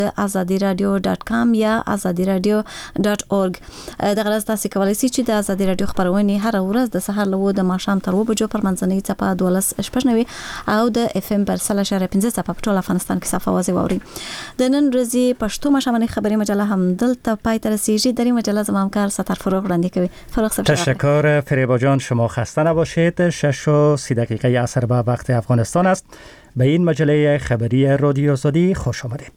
azadiradio.com یا azadiradio.org. د غرض تاسو کولی شئ چې د ازادي رادیو خبرونه هر ورځ د سهار له د ماښام تر 2 بجو پر منځنۍ چپه 12:90 او د اف ام پر 3.15 چپه په ټول افغانستان کې صفه واځي ووري. د نن ورځې پښتو مشامنې خبري مجله هم دلته پای ته رسیدي. در این مجله زمام کار ستر فروغ وړاندې کوي. فروغ صاحب تشکر فریبا جان، شما خسته نباشید. 6:30 عصر به وقت افغانستان است. به این مجله خبری رادیو آزادی خوش آمدید.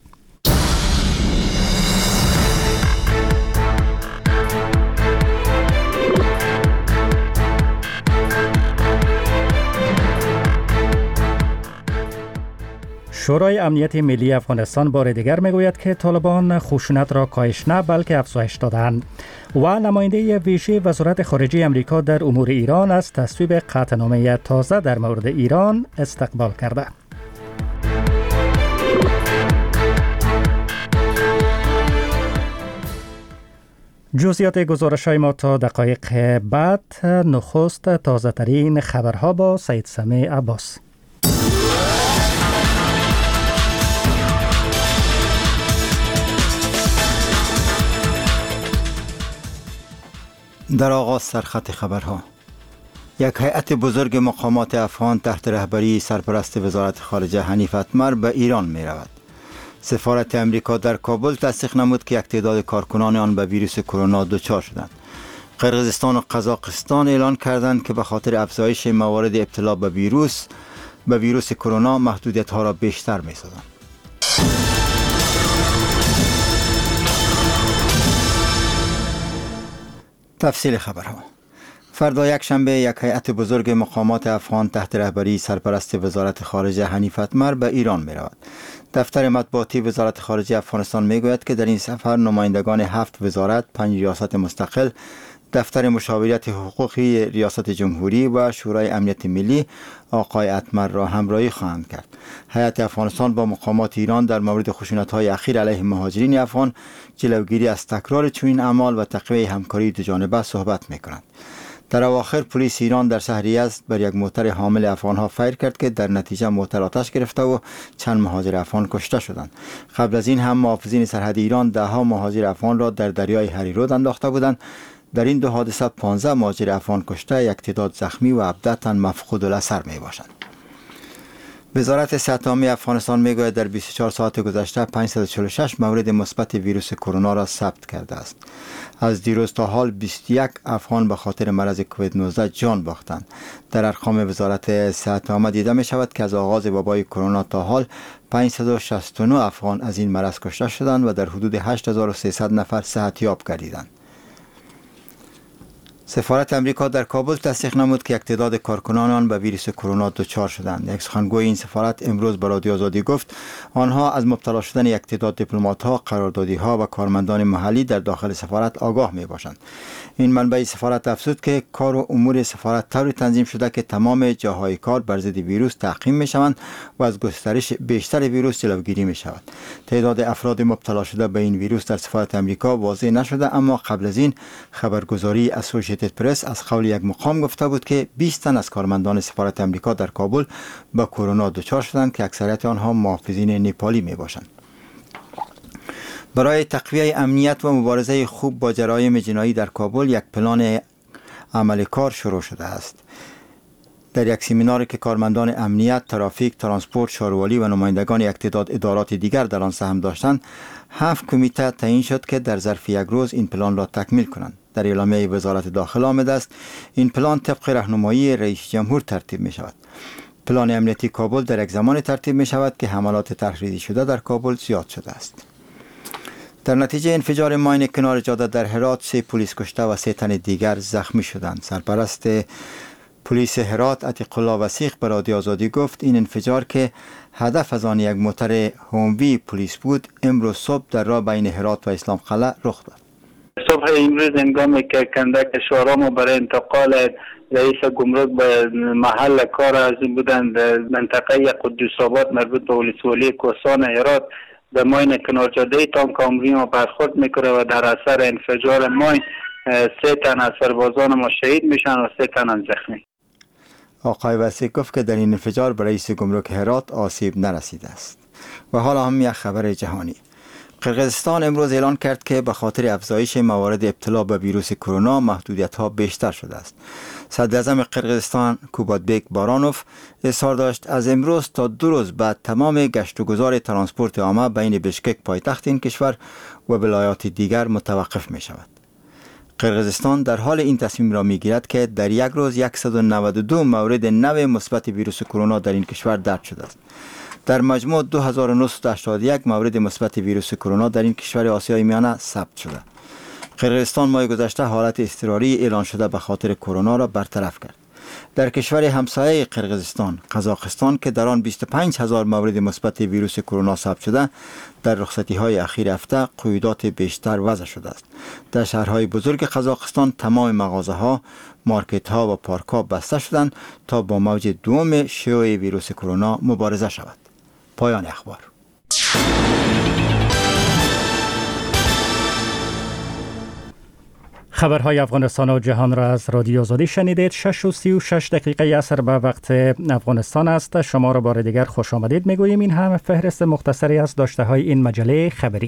شورای امنیت ملی افغانستان بار دیگر میگوید که طالبان خشونت را کاهش نه بلکه افزایش دادند و نماینده ویژه وزارت خارجه آمریکا در امور ایران از تصویب قطعنامه تازه در مورد ایران استقبال کرده. جزئیات گزارش‌های ما تا دقایق بعد. نخست تازه ترین خبرها با سید سمیع عباس. در آغاز سرخط خبرها. یک هیئت بزرگ مقامات افغان تحت رهبری سرپرست وزارت خارجه حنیف اتمر به ایران می رود. سفارت امریکا در کابل تصدیق نمود که یک تعداد کارکنان آن به ویروس کرونا دچار شدند. قرقیزستان و قزاقستان اعلان کردند که به خاطر افزایش موارد ابتلا به ویروس کرونا محدودیت ها را بیشتر می سازند. تفصیل خبرها. فردا یک شنبه یک هیئت بزرگ مقامات افغان تحت رهبری سرپرست وزارت خارجه حنیف اتمر به ایران می رود. دفتر مطبوعاتی وزارت خارجه افغانستان می گوید که در این سفر نمایندگان 7 وزارت، 5 ریاست مستقل، دفتر مشاوریت حقوقی ریاست جمهوری و شورای امنیت ملی آقای اتمر را همراهی خواهند کرد. هیئت افغانستان با مقامات ایران در مورد خشونت‌های اخیر علیه مهاجرین افغان، جلوگیری از تکرار چنین اعمال و تقویت همکاری دوجانبه صحبت می‌کنند. در اواخر پلیس ایران در شهر یزد بر یک موتر حامل افغان‌ها فیر کرد که در نتیجه موتر آتش گرفته و چند مهاجر افغان کشته شدند. قبل از این هم محافظین سرحد ایران ده‌ها مهاجر افغان را در دریای هریرود انداخته بودند. در این دو حادثه 15 مهاجر افغان کشته، یک تعداد زخمی و 17 تن مفقود الاثر می باشند. وزارت صحت عامه افغانستان می گوید در 24 ساعت گذشته 546 مورد مثبت ویروس کرونا را ثبت کرده است. از دیروز تا حال 21 افغان به خاطر مرض کووید 19 جان باختند. در ارقام وزارت صحت عامه دیده می شود که از آغاز وبای کرونا تا حال 569 افغان از این مرض کشته شدند و در حدود 8300 نفر صحتیاب گردیدند. سفارت امریکا در کابل تصدیق نمود که یک تعداد کارکنان آن به ویروس کرونا دچار شدند. یک سخنگوی این سفارت امروز به رادیو آزادی گفت آنها از مبتلا شدن یک تعداد دیپلمات‌ها، قراردادی‌ها و کارمندان محلی در داخل سفارت آگاه می‌باشند. این منبع سفارت افزود که کار و امور سفارت طوری تنظیم شده که تمام جاهای کار بر ضد ویروس تعقیم می‌شوند و از گسترش بیشتر ویروس جلوگیری می‌شود. تعداد افراد مبتلا شده به این ویروس در سفارت امریکا واضح نشده، اما قبل از این خبرگزاری اسوسییتد پرس از قول یک مقام گفته بود که 20 تن از کارمندان سفارت امریکا در کابل به کرونا دچار شدند که اکثریت آنها محافظین نپالی میباشند. برای تقویت امنیت و مبارزه خوب با جرایم جنایی در کابل یک پلان عمل کار شروع شده است. در یک سمیناری که کارمندان امنیت، ترافیک، ترانسپورت، شاروالی و نمایندگان یک تعداد ادارات دیگر در آن سهم داشتند، 7 کمیته تعیین شد که در ظرف یک روز این پلان را تکمیل کنند. در اعلامیه وزارت داخله آمده است این پلان طبق راهنمایی رئیس جمهور ترتیب می شود. پلان امنیتی کابل در یک زمان ترتیب می شود که حملات تحریری شده در کابل زیاد شده است. در نتیجه انفجار ماین کنار جاده در هرات 3 پلیس کشته و 3 تن دیگر زخمی شدند. سرپرست پلیس هرات عتیق الله وثیق به رادیو آزادی گفت این انفجار که هدف از آن یک موتر هوموی پلیس بود امروز صبح در راه بین هرات و اسلام قلعه رخ داد. صبح امروز هنگامی که کندک شورامو برای انتقال رئیس گمرک به محل کار از این بودند منطقه قدوس آباد مربوط به ولسوالی کوهستان هرات به ماین کنار جاده تانک آمری ما برخورد میکنه و در اثر انفجار ماین 3 تن از سربازان ما شهید میشن و 3 تن زخمی. آقای وثیق گفت که در این انفجار به رئیس گمرک هرات آسیب نرسیده است. و حالا هم یک خبر جهانی. قرقیزستان امروز اعلان کرد که به خاطر افزایش موارد ابتلا به ویروس کرونا محدودیت‌ها بیشتر شده است. صدراعظم قرقیزستان کوباتبک بارانوف اظهار داشت از امروز تا 2 روز بعد تمام گشت و گذار ترانسپورت عامه بین بشکک پایتخت این کشور و ولایات دیگر متوقف می شود. قرقیزستان در حال این تصمیم را می گیرد که در یک روز 192 مورد نو مثبت ویروس کرونا در این کشور درج شده است. در مجموع 2981 مورد مثبت ویروس کرونا در این کشور آسیای میانه ثبت شده. قرقیزستان ماه گذشته حالت اضطراری اعلان شده به خاطر کرونا را برطرف کرد. در کشور همسایه قرقیزستان، قزاقستان که در آن 25000 مورد مثبت ویروس کرونا ثبت شده، در رخصتی‌های اخیر هفته قیودات بیشتر وضع شده است. در شهرهای بزرگ قزاقستان تمام مغازه‌ها، مارکت‌ها و پارک‌ها بسته شدند تا با موج دوم شیوع ویروس کرونا مبارزه شود. پایان اخبار. خبرهای افغانستان و جهان را از رادیو آزادی شنیدید. 6:36 عصر به وقت افغانستان است. شما را بار دیگر خوش آمدید میگوییم. این هم فهرست مختصری از داشته های این مجله خبری.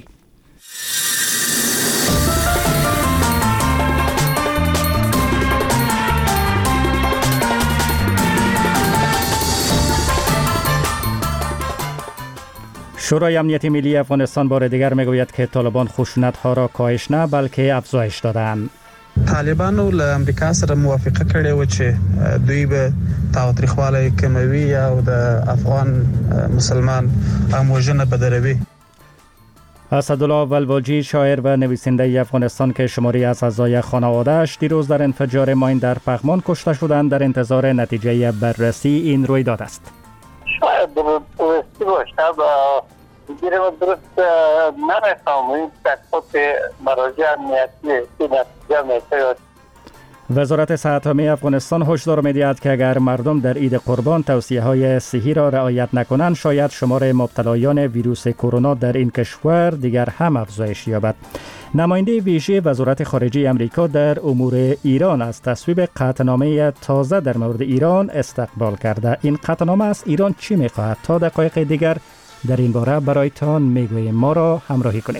شورای امنیت ملی افغانستان بار دیگر میگوید که طالبان خشونت‌ها را کاهش نه بلکه افزایش دادند. طالبانو له امریکا سره موافقه کړې و چې دوی به تاوتریخوالی کموي او د افغان مسلمان اموژنه بدروي. اسدالله ولواجی شاعر و نویسنده افغانستان که شماری از اعضای خانواده‌اش دیروز در انفجار ماین در پغمان کشته شدند در انتظار نتیجه بررسی این رویداد است. شاید درستی باشه و دیگه درست نمیفهمیم تحقیقات مراجع امنیتی که نتیجه میشه. وزارت صحت عامه افغانستان هشدار می‌دهد که اگر مردم در عید قربان توصیه‌های صحی را رعایت نکنند شاید شمار مبتلایان ویروس کرونا در این کشور دیگر هم افزایش یابد. نماینده ویژه وزارت خارجه آمریکا در امور ایران از تصویب قطعنامه تازه در مورد ایران استقبال کرده. این قطعنامه از ایران چی می‌خواهد؟ تا دقایق دیگر در این باره برایتان میگوییم. ما را همراهی کنید.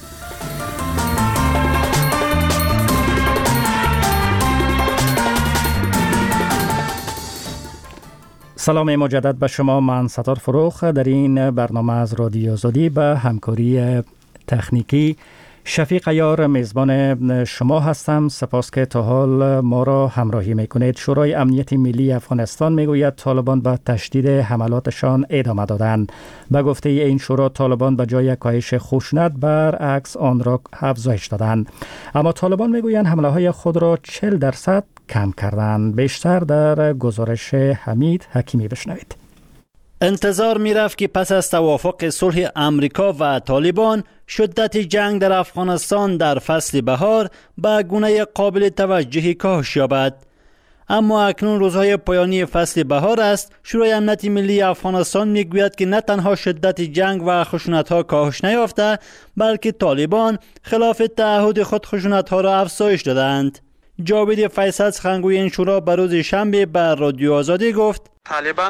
سلام مجدد به شما. من ستار فروخ در این برنامه از رادیو آزادی به همکاری تکنیکی شفیق عیار میزبان شما هستم. سپاس که تا حال ما را همراهی میکنید. شورای امنیت ملی افغانستان میگوید طالبان به تشدید حملاتشان ادامه دادند. به گفته این شورا طالبان به جای کاهش خشونت برعکس آن را افزایش دادند. اما طالبان میگویند حمله های خود را 40% کم کردند. بیشتر در گزارش حمید حکیمی بشنوید. انتظار می رفت که پس از توافق صلح امریکا و طالبان شدت جنگ در افغانستان در فصل بهار به گونه قابل توجهی کاهش یابد. اما اکنون روزهای پایانی فصل بهار است. شورای امنیت ملی افغانستان میگوید که نه تنها شدت جنگ و خشونت‌ها کاهش نیافته بلکه طالبان خلاف تعهد خود خشونت‌ها را افزایش دادند. جاوید فیصل سخنگوی این شورا به روز شنبه بر رادیو آزادی گفت طالبان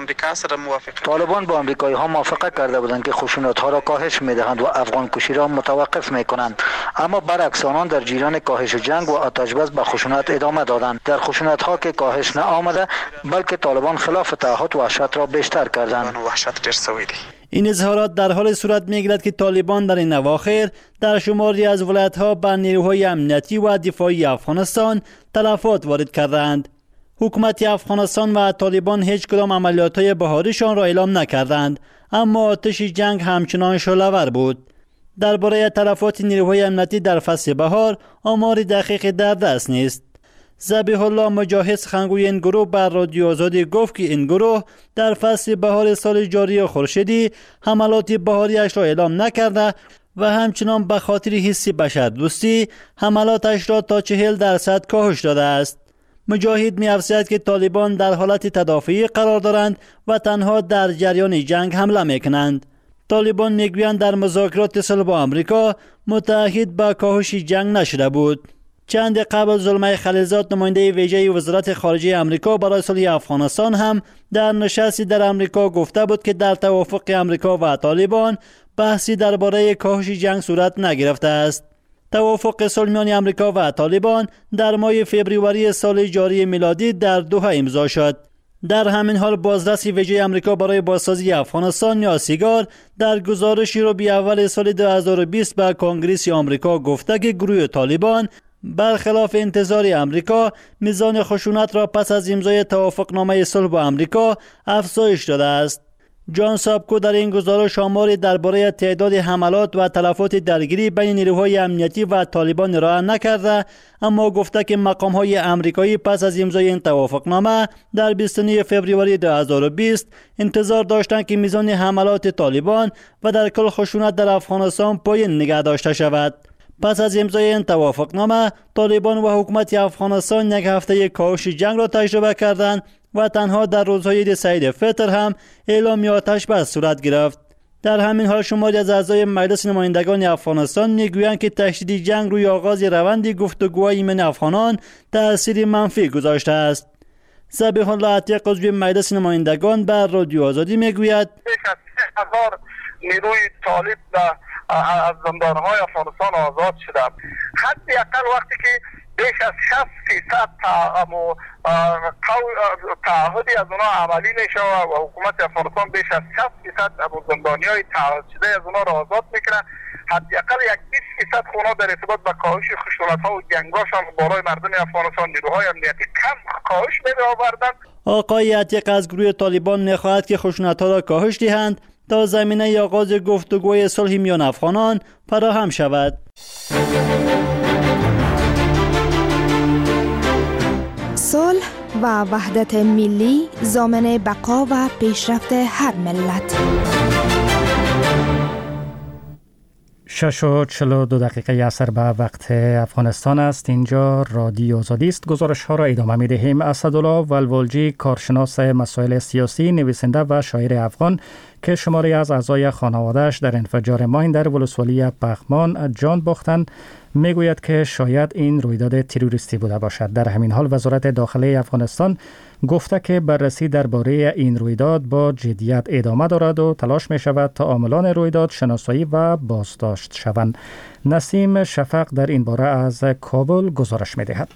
با امریکایی ها موافقت کرده بودند که خشونت ها را کاهش میدهند و افغان کشی را متوقف میکنند، اما برعکس آنان در جریان کاهش جنگ و آتش بس به خشونت ادامه دادند. در خشونت ها که کاهش نآمده بلکه طالبان خلاف تعهد وحشت را بیشتر کردند. این اظهارات در حال صورت میگیرد که طالبان در این اواخر در شماری از ولایت‌ها بر نیروهای امنیتی و دفاعی افغانستان تلفات وارد کردند. حکومت افغانستان و طالبان هیچ کدام عملیات‌های بهاریشان را اعلام نکردند، اما آتش جنگ همچنان شعله‌ور بود. درباره تلفات نیروهای امنیتی در فصل بهار آمار دقیق در دست نیست. ذبیح الله مجاهد سخنگوی این گروه بر رادیو آزادی گفت که این گروه در فصل بهار سال جاری خورشیدی حملات بهاریش را اعلام نکرده و همچنان به خاطر حس بشردوستی حملاتش را تا 40% کاهش داده است. مجاهد می‌افزاید که طالبان در حالت تدافعی قرار دارند و تنها در جریان جنگ حمله می‌کنند. طالبان می‌گویند در مذاکرات صلح با آمریکا متعهد به کاهش جنگ نشده بود. چند قبل زلمه خلیلزاد نماینده ویژه وزارت خارجه آمریکا برای صلح افغانستان هم در نشستی در آمریکا گفته بود که در توافق آمریکا و طالبان بحثی درباره کاهش جنگ صورت نگرفته است. توافق صلح میان آمریکا و طالبان در ماه فوریه سال جاری میلادی در دوحه امضا شد. در همین حال بازرس ویژه آمریکا برای بازسازی افغانستان یا سیگار در گزارشی رو به اول سال 2020 به کنگره آمریکا گفته که گروه طالبان برخلاف انتظار آمریکا میزان خشونت را پس از امضای توافقنامه صلح با آمریکا افزایش داده است. جان سابکو در این گزارش آماری درباره تعداد حملات و تلفات درگیری بین نیروهای امنیتی و طالبان ارائه نکرده، اما گفته که مقام‌های آمریکایی پس از امضای این توافقنامه در 29 فوریه 2020 انتظار داشتند که میزان حملات طالبان و در کل خشونت در افغانستان پایین نگه داشته شود. پس از امضای این توافقنامه طالبان و حکومت افغانستان یک هفته کاهش جنگ را تجربه کردند و تنها در روزهای عید سعید فطر هم اعلام آتش بس صورت گرفت. در همین حال شماری از اعضای مجلس نمایندگان افغانستان میگویند که تشدید جنگ روی آغاز روند گفتگوهای ایمن افغانان تأثیر منفی گذاشته است. ذبیح الله عتیق عضو مجلس نمایندگان بر رادیو آزادی میگوید بیش از 3000 نیروی طالب از زندانهای افغانستان آزاد شده. حداقل وقتی که بیش از 60% تعهدی از اونها عملی نشه و حکومت افغانستان بیش از 60% زندانیای تعهد شده از اونها را آزاد میکنه، حداقل یک 20% خونه در ارتباط با کاهش خشونت‌ها و جنگ‌هاشان برای مردم افغانستان نیروهای امنیتی کم کاهش میده آوردن. آقای عتیق از گروه طالبان میخواهد که خشونت‌ها را کاهش دهند تا زمینه آغاز گفتگوی صلح میان افغانان فراهم شود. صلح و وحدت ملی ضامن بقا و پیشرفت هر ملت. 6:42 عصر به وقت افغانستان است. اینجا رادیو آزادی است. گزارش ها را ادامه می دهیم. اسدالله ولولجی، کارشناس مسائل سیاسی، نویسنده و شاعر افغان که شماری از اعضای خانواده‌اش در انفجار ماین در ولسوالی پغمان جان باختند، میگوید که شاید این رویداد تروریستی بوده باشد. در همین حال وزارت داخله افغانستان گفته که بررسی درباره این رویداد با جدیت ادامه دارد و تلاش می شود تا عاملان رویداد شناسایی و بازداشت شوند. نسیم شفق در این باره از کابل گزارش می دهد.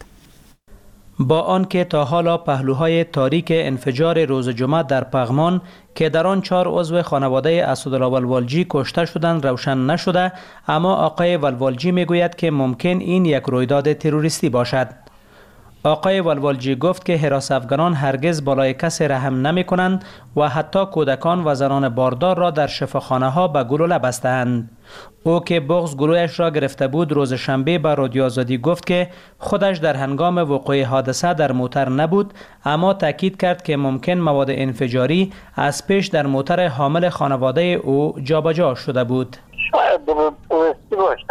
با آنکه تا حالا پهلوهای تاریک انفجار روز جمعه در پغمان که در آن 4 عضو خانواده اسدالله ولولجی کشته شدند روشن نشده، اما آقای ولولجی میگوید که ممکن این یک رویداد تروریستی باشد. آقای ولولجی گفت که حراس افغانان هرگز بالای کسی رحم نمی کنند و حتی کودکان و زنان باردار را در شفاخانه ها به گلوله بستند. او که بغض گلویش را گرفته بود روز شنبه به رادیو آزادی گفت که خودش در هنگام وقوع حادثه در موتر نبود، اما تاکید کرد که ممکن مواد انفجاری از پیش در موتر حامل خانواده او جابجا شده بود. شاید درستی باشه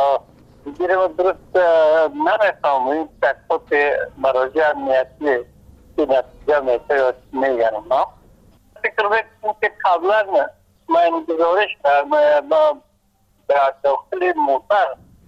دیگه درست نمیخوام این تکفت مراجع امنیتی که نتیجه میگن ما فکر میکنم که قبلا من گزارش با داخل موتر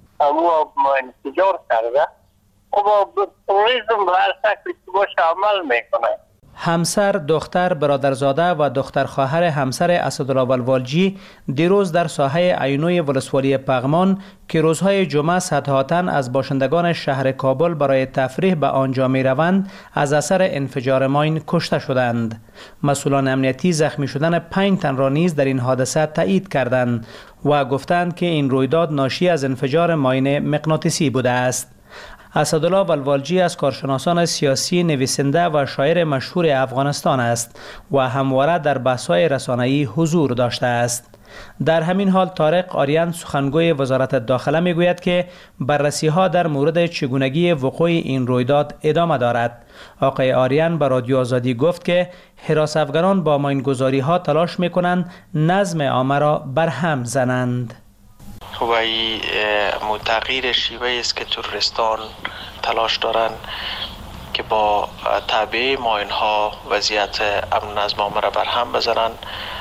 ما انفجار کرده و با تروریسم به هر شکلی که باشه عمل میکنه. همسر، دختر، برادرزاده و دختر خواهر همسر اسدالله ولولجی دیروز در ساحه عینوی ولسوالی پغمان که روزهای جمعه صدها تن از باشندگان شهر کابل برای تفریح به آنجا می روند از اثر انفجار ماین کشته شدند. مسئولان امنیتی زخمی شدن 5 تن را نیز در این حادثه تایید کردند و گفتند که این رویداد ناشی از انفجار ماین مغناطیسی بوده است. اسدالله ولولجی از کارشناسان سیاسی، نویسنده و شاعر مشهور افغانستان است و همواره در بحث‌های رسانه‌ای حضور داشته است. در همین حال طارق آریان سخنگوی وزارت داخله میگوید که بررسی‌ها در مورد چگونگی وقوع این رویداد ادامه دارد. آقای آریان به رادیو آزادی گفت که حراس افغانان با ماینگذاری‌ها تلاش می‌کنند نظم عامه را برهم زنند. و این تغییر شیوه است که تروریستان تلاش دارند که با تعبیه ماین ها وضعیت امن نظم عامه را برهم بزنند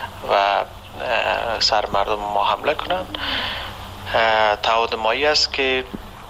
و سر مردم ما حمله کنند. تعهد مایی است که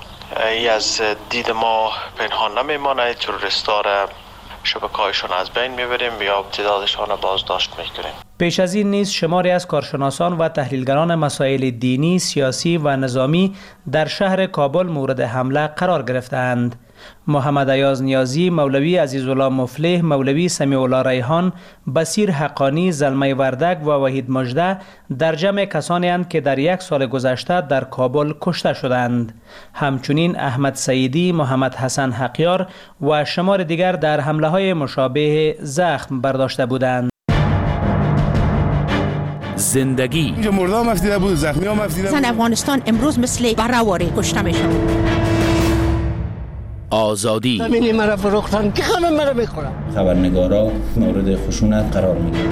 از دید ما پنهان نمیمانه. تروریستا را شبکه‌هایشان از بین میبریم یا تعدادشان را بازداشت میکنیم. پیش از این نیز شماری از کارشناسان و تحلیلگران مسائل دینی، سیاسی و نظامی در شهر کابل مورد حمله قرار گرفتند. محمد ایاز نیازی، مولوی عزیزالله مفلح، مولوی سمیع الله ریحان، بصیر حقانی، زلمه وردک و وحید مژده در جمع کسانی اند که در یک سال گذشته در کابل کشته شدند. همچنین احمد سعیدی، محمد حسن حقیار و شمار دیگر در حمله های مشابه زخم برداشته بودند. زندگی اینجا مردم مفتیده بود، زخمی ها مفتیده بود. افغانستان امروز مثل براواری کشته میشه. آزادی زمینی مرا فروختن که همه مرا میخورن. خبرنگارا مورد خشونت قرار میگیرن.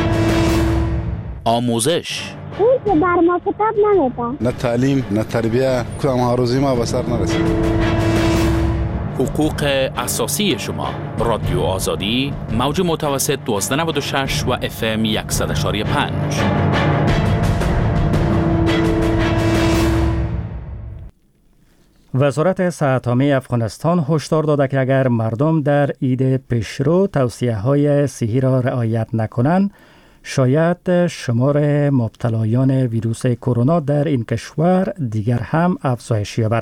آموزش اون که بر ما کتاب نمیدن. نه تعلیم نه تربیه، کدام آرزوی ما به سر نرسید. حقوق اساسی شما. رادیو آزادی، موج متوسط 1296 و FM 100.5. وزارت صحت عامه افغانستان هشدار داده که اگر مردم در عید پیشرو توصیه‌های صحی را رعایت نکنند، شاید شمار مبتلایان ویروس کرونا در این کشور دیگر هم افزایش یابد.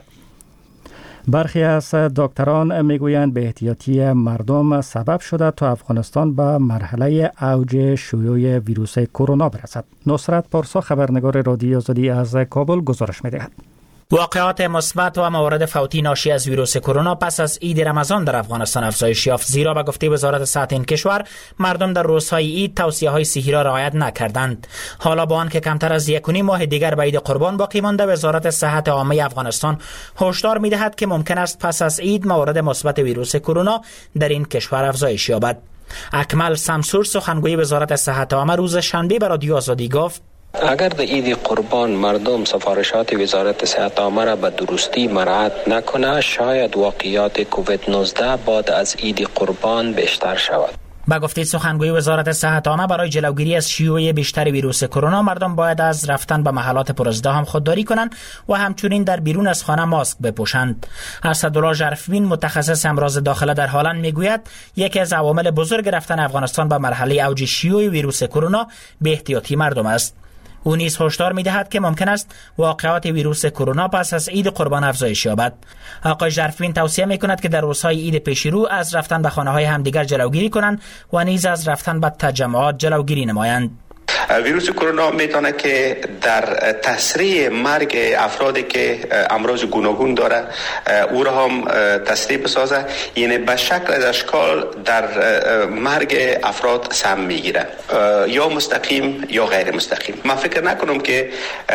برخی از دکتران میگویند به احتیاطی مردم سبب شده تا افغانستان به مرحله اوج شیوع ویروس کرونا برسد. نصرت پارسا، خبرنگار رادیو آزادی از کابل، گزارش می‌دهد. واقعات مثبت و موارد فوتی ناشی از ویروس کرونا پس از عید رمضان در افغانستان افزایش یافت، زیرا به گفته وزارت صحت این کشور مردم در روزهای عید توصیه‌های صحی را رعایت نکردند. حالا با آنکه کمتر از 1.5 ماه دیگر به عید قربان باقی مانده، وزارت صحت عامه افغانستان هشدار می‌دهد که ممکن است پس از عید موارد مثبت ویروس کرونا در این کشور افزایش یابد. اکمل سمسور، سخنگوی وزارت صحت عامه، روز شنبه به رادیو آزادی گفت: اگر در عید قربان مردم سفارشات وزارت صحت عامه را به درستی مراعات نکنه، شاید واقعیات کووید 19 بعد از عید قربان بیشتر شود. با گفته سخنگوی وزارت صحت عامه، برای جلوگیری از شیوع بیشتر ویروس کرونا مردم باید از رفتن به محلات پرازدحام خودداری کنند و همچنین در بیرون از خانه ماسک بپوشند. اسدالله ژرفبین، متخصص امراض داخله در هلند، میگوید یکی از عوامل بزرگ رفتن افغانستان به مرحله اوج شیوع ویروس کرونا به احتیاطی مردم است. او نیز هشدار می‌دهد که ممکن است واقعات ویروس کرونا پس از عید قربان افزایش یابد. آقای ژرفبین توصیه می‌کند که در روزهای عید پیشرو از رفتن به خانه‌های همدیگر جلوگیری کنند و نیز از رفتن به تجمعات جلوگیری نمایند. ویروس کرونا میتونه که در تسریع مرگ افرادی که امراض گوناگون داره او را هم تسریع بسازه، یعنی به شکل از اشکال در مرگ افراد سهم میگیره، یا مستقیم یا غیر مستقیم. من فکر نکنم که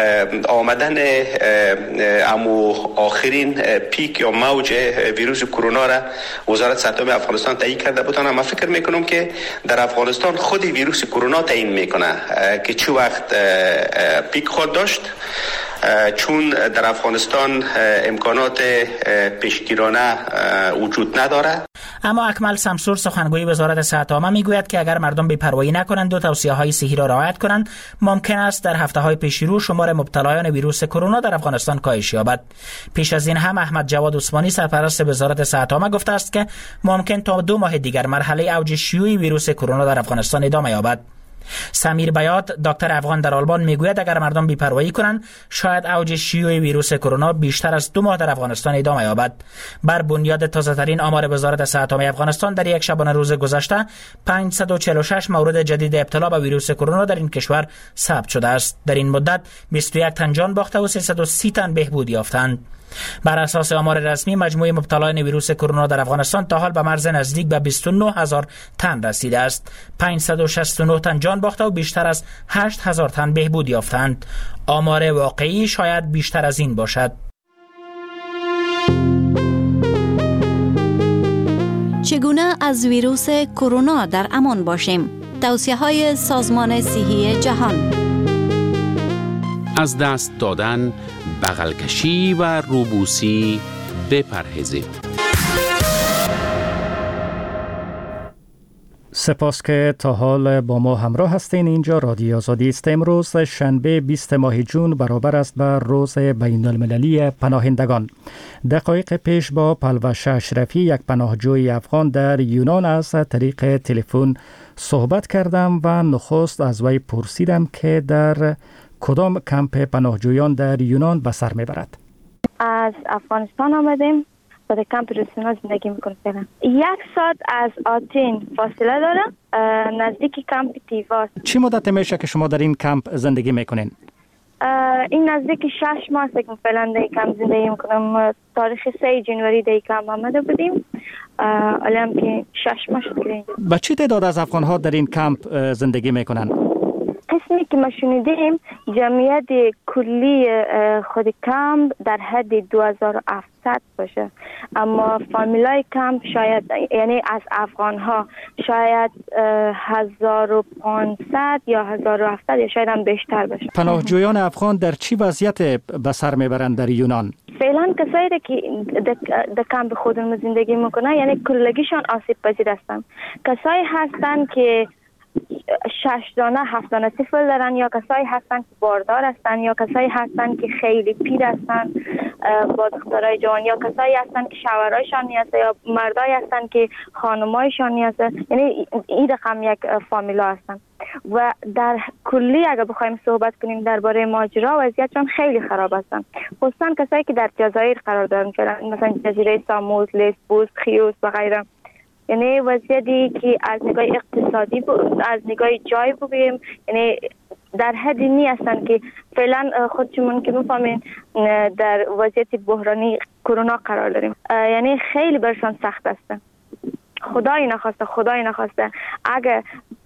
آمدن امو آخرین پیک یا موج ویروس کرونا را وزارت صحت عامه افغانستان تعیین کرده بودن. من فکر میکنم که در افغانستان خود ویروس کرونا تعیین میکنه که چه وقت پیک خود داشت، چون در افغانستان امکانات پیشگیرانه وجود نداره. اما اکمل سمسور، سخنگوی وزارت صحت عامه، میگوید که اگر مردم بی‌پروایی نکنند و توصیه‌های صحی را رعایت کنند، ممکن است در هفته‌های پیشرو شمار مبتلایان ویروس کرونا در افغانستان کاهش یابد. پیش از این هم احمد جواد عثمانی، سرپرست وزارت صحت عامه، گفته است که ممکن تا 2 ماه دیگر مرحله اوج شیوع ویروس کرونا در افغانستان ادامه یابد. سمیر بیات، دکتر افغان در آلمان، میگوید اگر مردم بی‌پروایی کنند، شاید اوج شیوع ویروس کرونا بیشتر از 2 ماه در افغانستان ادامه یابد. بر بنیاد تازه‌ترین آمار وزارت صحت عامه افغانستان، در یک شبانه روز گذشته 546 مورد جدید ابتلا به ویروس کرونا در این کشور ثبت شده است. در این مدت 21 تن جان باخته و 330 تن بهبود یافتند. بر اساس آمار رسمی، مجموع مبتلایان ویروس کرونا در افغانستان تا حال به مرز نزدیک به 29000 تن رسیده است. 569 تن جان باخته و بیشتر از 8000 تن بهبود یافتند. آمار واقعی شاید بیشتر از این باشد. چگونه از ویروس کرونا در امان باشیم؟ توصیه‌های سازمان صحی جهان: از دست دادن، بغل کشی و روبوسی بپرهیزید. سپاس که تا حال با ما همراه هستین. اینجا رادیو آزادی است. امروز شنبه 20 ماه جون برابر است با روز بین المللی پناهندگان. دقایق پیش با پلوش اشرفی، یک پناهجوی افغان در یونان، از طریق تلفن صحبت کردم و نخست از وی پرسیدم که در کدام کمپ پناهجویان در یونان به سر میبرد. از افغانستان آمدیم و در کمپ روسینا زندگی میکنم فعلا. 1 ساعت از آتین فاصله داره، نزدیک کمپ تیواس. چی مدت میشه که شما در این کمپ زندگی میکنین؟ این نزدیک 6 ماه است که فعلا در کمپ زندگی میکنم. تاریخ 3 جنوری در کمپ آمده بودیم، الان هم که 6 ماه شد. با چه تعداد از افغان‌ها در این کمپ زندگی میکنن؟ قسمی که ما شنیدیم جمعیت کلی خود کمپ در حد 2700 باشه، اما فامیلای کمپ شاید، یعنی از افغان ها شاید 1500 یا 1700 یا شاید هم بیشتر باشه. پناهجویان افغان در چی وضعیت به سر میبرند در یونان؟ فعلا کسایی که در کمپ خودمون زندگی میکنن یعنی کلگیشان آسیب پذیر هستن. کسایی هستن که 6 دانه 7 دانه طفل دارن، یا کسایی هستن که باردار هستن، یا کسایی هستن که خیلی پیر هستن با دخترای جوان، یا کسایی هستن که شوهرایشان نیازه، یا مردایی هستن که خانمایشان نیازه. یعنی این رقم یک فامیلا هستن و در کلی اگر بخوایم صحبت کنیم درباره ماجرا، وضعیتشون خیلی خراب هستن، خصوصا کسایی که در جزایر قرار دارن، مثلا جزیره ساموس، لسبوس، خیوس و غیره. یعنی وضعیتی که از نگاه اقتصادی از نگاه جای بگیم، یعنی در حدی نی هستن که فعلا خودشون که میفهمین در وضعیت بحرانی کرونا قرار داریم. یعنی خیلی برشان سخت هستن. خدای نخواسته اگر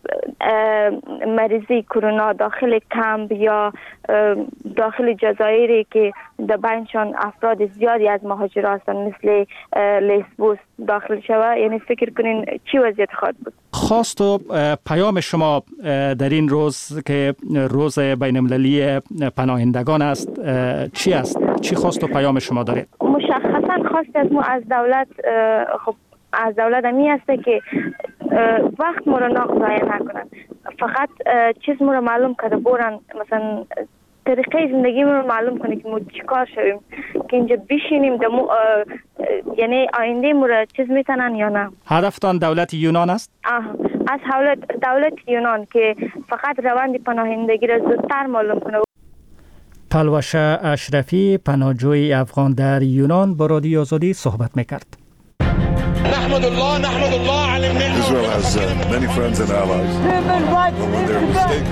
مریضی کرونا داخل کمپ یا داخل جزایری که در بینشان افراد زیادی از مهاجر هستند مثل لسبوس داخل شود، یعنی فکر کنین چی وضعیت خواهد بود. خواست و پیام شما در این روز که روز بین المللی پناهندگان است چی است؟ چی خواست و پیام شما دارید؟ مشخصا خواست از ما از دولت، خب از دولت همی هسته که وقت ما رو ضایع نکنن، فقط چیز ما رو معلوم کرده برن، مثلا طریقه زندگی ما رو معلوم کنه که ما چیکار شویم که اینجا بشینیم یعنی آینده ما رو چیز میتنن یا نه. هدفتان دولت یونان است؟ از دولت یونان که فقط روند پناهندگی را زودتر معلوم کنه. پلوش اشرفی، پناهجوی افغان در یونان، با رادیو آزادی صحبت میکرد. نحمد الله على النعمة. Israel has many friends and allies. When they're mistaken.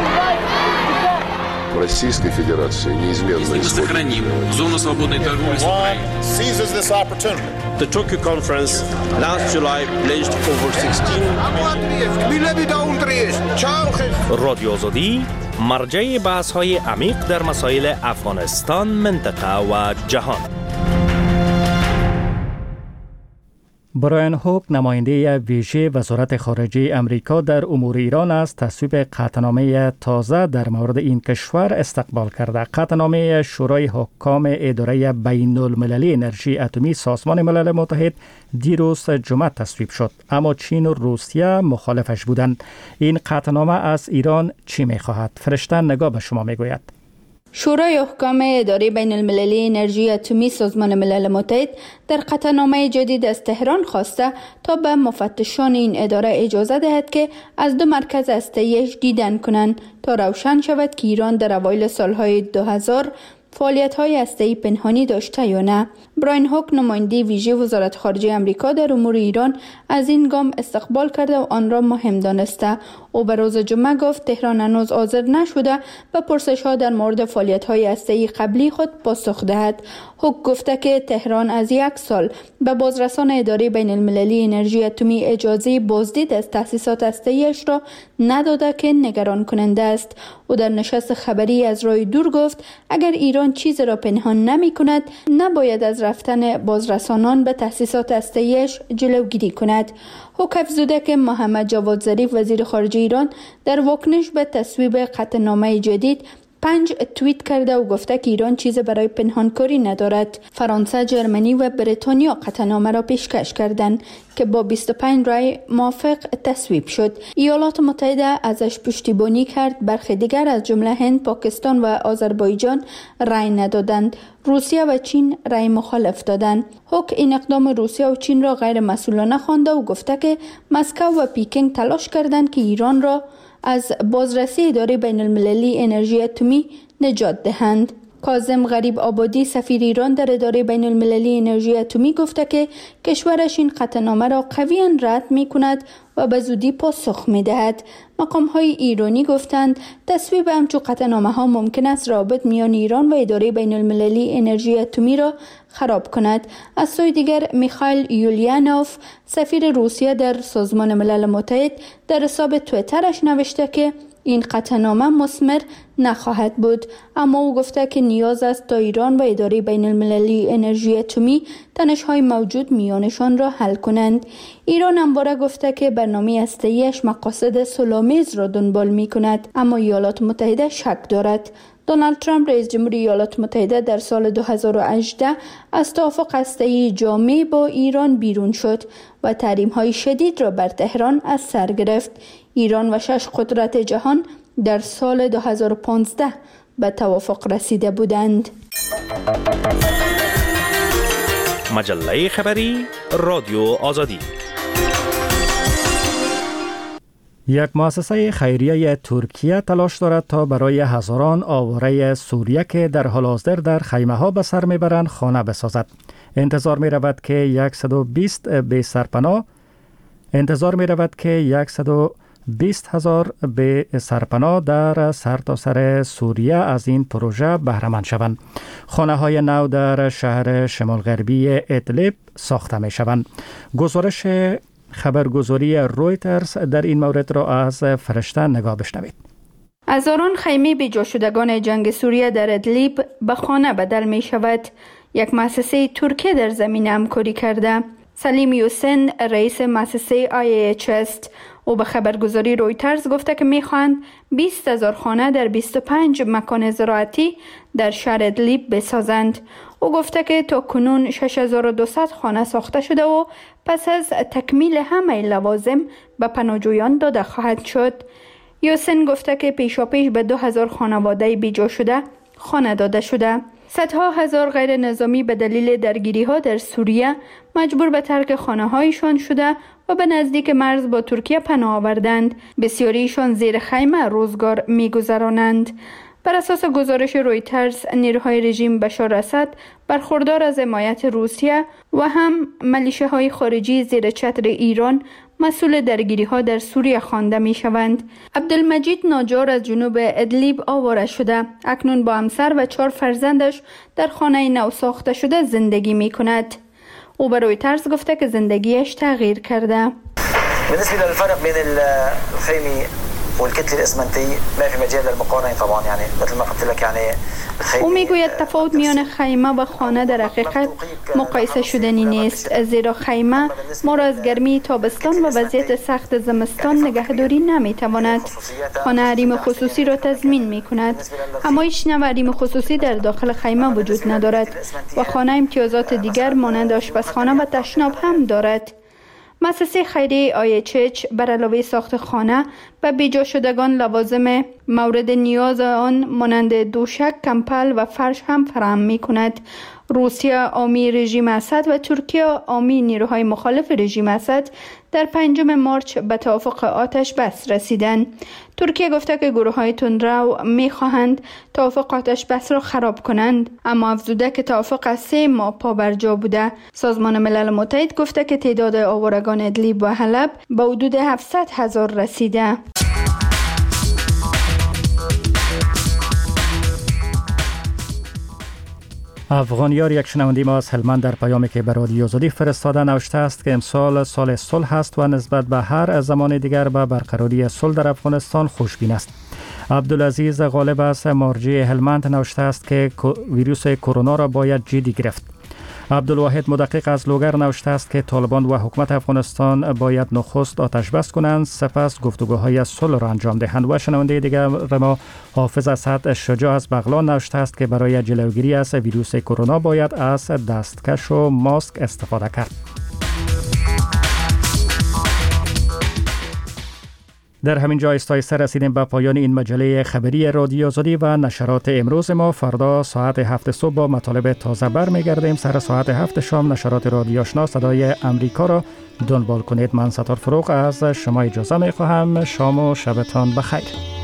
Российской Федерации неизменно сохраним зону свободной торговли с Украиной. Seizes this opportunity. The Tokyo conference last July pledged over 16. رادیو آزادی مرجع بحث‌های عمیق در مسائل افغانستان، منطقه و جهان. برایان هوک، نماینده ویژه وزارت خارجه امریکا در امور ایران، از تصویب قطعنامه تازه در مورد این کشور استقبال کرده. قطعنامه شورای حکام اداره بین المللی انرژی اتمی سازمان ملل متحد دیروز جمعه تصویب شد، اما چین و روسیه مخالفش بودند. این قطعنامه از ایران چی می‌خواهد؟ فرشتن نگاه به شما میگوید. شورای حکام اداره بین المللی انرژی اتمی سازمان ملل متحد در قطعنامه جدید از تهران خواسته تا به مفتشان این اداره اجازه دهد که از 2 مرکز هسته‌ایش دیدن کنند تا روشن شود که ایران در اوایل سالهای 2000 فعالیت‌های هسته‌ای پنهانی داشته یا نه. براین هوک، نماینده ویژه وزارت خارجه آمریکا در امور ایران، از این گام استقبال کرده و آن را مهم دانسته. او به روز جمعه گفت تهران هنوز حاضر نشده به پرسش‌ها در مورد فعالیت‌های هسته‌ای قبلی خود پاسخ دهد. هوک گفته که تهران از 1 سال به بازرسان اداره بین المللی انرژی اتمی اجازه بازدید از تأسیسات هسته‌ایش را نداده که نگران کننده است. او در نشست خبری از راه دور گفت اگر ایران چیزی را پنهان نمی کند نباید از رفتن بازرسانان به تأسیسات هسته‌ایش جلوگیری کند. هوک افزوده که محمد جواد ظریف وزیر خارجه ایران در واکنش به تصویب قطعنامه جدید 5 توییت کرده و گفته که ایران چیز برای پنهانکاری ندارد. فرانسه، جرمنی و بریتانیا قطعنامه را پیشکش کردند که با 25 رای موافق تصویب شد. ایالات متحده ازش پشتیبانی کرد. برخی دیگر از جمله هند، پاکستان و آذربایجان رای ندادند. روسیه و چین رای مخالف دادند. هوک این اقدام روسیه و چین را غیر مسئولانه خوانده و گفته که مسکو و پیکینگ تلاش کردند که ایران را از بازرسی اداره بین المللی انرژی اتمی نجات دهند. کاظم غریب آبادی، سفیر ایران در اداره بین المللی انرژی اتمی، گفته که کشورش این قطعنامه را قویاً رد می کند و به زودی پاسخ می دهد. مقام های ایرانی گفتند تصویب همچون قطعنامه ها ممکن است رابط میان ایران و اداره بین المللی انرژی اتمی را خراب کند. از سوی دیگر میخائیل یولیانوف، سفیر روسیه در سازمان ملل متحد، در حساب توییترش نوشته که این قطعنامه مثمر نخواهد بود، اما او گفته که نیاز است تا ایران و اداره بین المللی انرژی اتمی تنش‌های موجود میانشان را حل کنند. ایران همواره گفته که برنامه هسته‌ایش مقاصد صلح‌آمیز را دنبال می‌کند، اما ایالات متحده شک دارد. دونالد ترامپ رئیس جمهوری ایالات متحده در سال 2018 از توافق هسته‌ای جامع با ایران بیرون شد و تحریم‌های شدید را بر تهران از سر گرفت. ایران و 6 قدرت جهان در سال 2015 به توافق رسیده بودند. مجله خبری رادیو آزادی. یک مؤسسه خیریه ترکیه تلاش دارد تا برای هزاران آواره سوریه که در حال حاضر در خیمه ها به سر میبرند خانه بسازد. انتظار می رود که 120,000 به سرپناه در سرتاسر سوریه از این پروژه بهره‌مند شوند. خانه های نو در شهر شمال غربی ادلب ساخته می شوند. گزارش خبرگزاری رویترز در این مورد را از فرشته نگاه بشنوید. هزاران خیمه به جا شدگان جنگ سوریه در ادلیب به خانه بدل می شود. یک مؤسسه ترکیه در زمین همکاری کرده. سلیم یوسن، رئیس مؤسسه IHS است. او به خبرگزاری رویترز گفته که می‌خواهند 20,000 خانه در 25 مکان زراعتی در شهر ادلیب بسازند. او گفته که تا کنون 6200 خانه ساخته شده و پس از تکمیل همه لوازم به پناهجویان داده خواهد شد. یوسن گفته که پیشاپیش به 2000 خانواده بیجا شده خانه داده شده. صدها هزار غیر نظامی به دلیل درگیری‌ها در سوریه مجبور به ترک خانه‌هایشان شده و به نزدیک مرز با ترکیه پناه آوردند. بسیاریشان زیر خیمه روزگار می‌گذرانند. بر اساس گزارش رویترز، نیروهای رژیم بشار اسد برخوردار از حمایت روسیه و هم ملیشه‌های خارجی زیر چتر ایران مسئول درگیری‌ها در سوریه خوانده می‌شوند. عبدالمجید ناجار از جنوب ادلیب آواره شده. اکنون با همسر و 4 فرزندش در خانه نو ساخته شده زندگی می‌کند. او به رویترز گفته که زندگیش تغییر کرده. بالنسبة للفرق بين الخيمة والكتلة الإسمنتية ما في مجال للمقارنة طبعا، يعني مثل ما قلت لك يعني او میگوید تفاوت میان خیمه و خانه در حقیقت مقایسه شدنی نیست، زیرا خیمه ما را از گرمی تابستان و وضعیت سخت زمستان نگهداری نمیتواند. خانه حریم خصوصی را تضمین میکند، اما هیچ نوع حریم خصوصی در داخل خیمه وجود ندارد و خانه امتیازات دیگر مانند آشپزخانه و تشناب هم دارد. مؤسسه خیریه IHH بر علاوه ساخت خانه و بیجا شدگان لوازم مورد نیاز آن مانند دوشک، کمپل و فرش هم فراهم می کند. روسیه حامی رژیم اسد و ترکیه حامی نیروهای مخالف رژیم اسد در 5 مارس به توافق آتش بس رسیدند. ترکیه گفته که گروه‌های تندرو می‌خواهند توافق آتش بس را خراب کنند، اما افزوده که توافق از 3 ماه پابرجا بوده. سازمان ملل متحد گفته که تعداد آوارگان ادلیب و حلب به حدود 700,000 رسیده. افغانیار، یک شنونده ما از هلمند، در پیامی که به رادیو آزادی فرستاده نوشته است که امسال سال صلح است و نسبت به هر زمان دیگر به برقراری صلح در افغانستان خوشبین است. عبدالعزیز غالب از مرجع هلمند نوشته است که ویروس کرونا را باید جدی گرفت. عبدالواحد مدقق از لوگر نوشته است که طالبان و حکومت افغانستان باید نخست آتش بس کنند، سپس گفتگوهای صلح را انجام دهند. و شنونده دیگر ما حافظ اسد شجاع از بغلان نوشته است که برای جلوگیری از ویروس کرونا باید از دستکش و ماسک استفاده کرد. در همین جا استایسته رسیدیم به پایان این مجله خبری رادیو آزادی و نشرات امروز ما. فردا ساعت 7 صبح با مطالب تازه برمیگردیم. سر ساعت 7 شام نشرات رادیو آشنا صدای امریکا را دنبال کنید. من ستار فروغ از شما اجازه می خواهم. شام و شبتان بخیر.